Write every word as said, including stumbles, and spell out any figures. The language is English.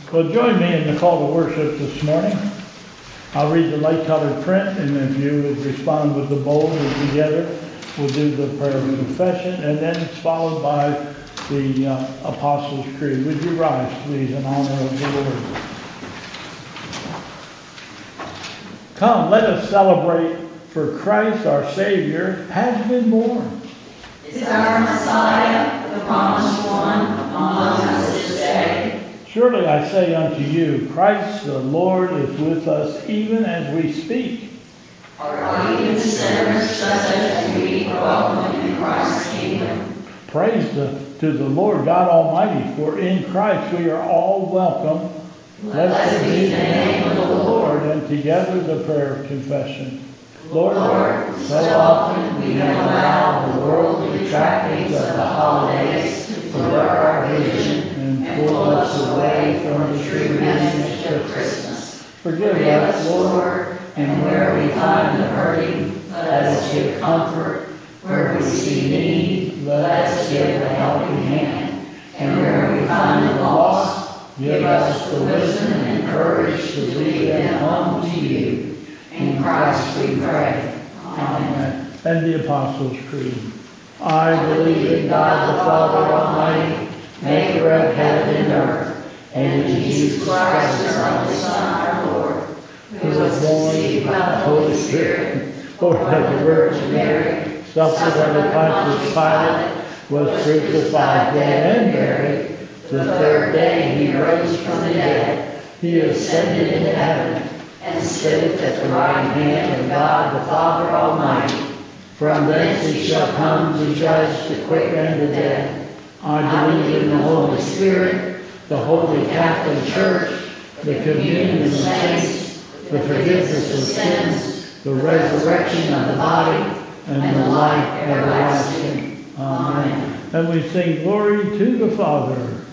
Well, join me in the call to worship this morning. I'll read the light-colored print, and if you would respond with the bold and together, we'll do the prayer of confession, and then it's followed by the uh, Apostles' Creed. Would you rise, please, in honor of the Lord? Come, let us celebrate, for Christ our Savior has been born. Is our Messiah, the promised one, among us this day? Surely I say unto you, Christ the Lord is with us even as we speak. Are even sinners such as we welcome in Christ's kingdom? Praise the, to the Lord God Almighty, for in Christ we are all welcome. Blessed be the name of the Lord, and together the prayer of confession. Lord, Lord, so often we have allowed the worldly trappings of the holidays to blur our vision and pull us away from the true message of Christmas. Forgive us, Lord, and where we find the hurting, let us give comfort. Where we see need, let us give a helping hand. And where we find the lost, give us the wisdom and courage to lead them home to you. In Christ we pray. Amen. And the Apostles' Creed. I believe in God the Father Almighty, maker of heaven and earth, and in Jesus Christ, his only Son, our Lord, who was conceived by the Holy Spirit, born of the Virgin Mary, suffered under Pontius Pilate, was crucified, dead, and buried. The third day he rose from the dead. He ascended into heaven, and sitteth at the right hand of God the Father Almighty. From thence he shall come to judge the quick and the dead. I believe in the Holy Spirit, the Holy Catholic Church, the communion of the saints, the forgiveness of sins, the resurrection of the body, and the life everlasting. Amen. And we sing glory to the Father,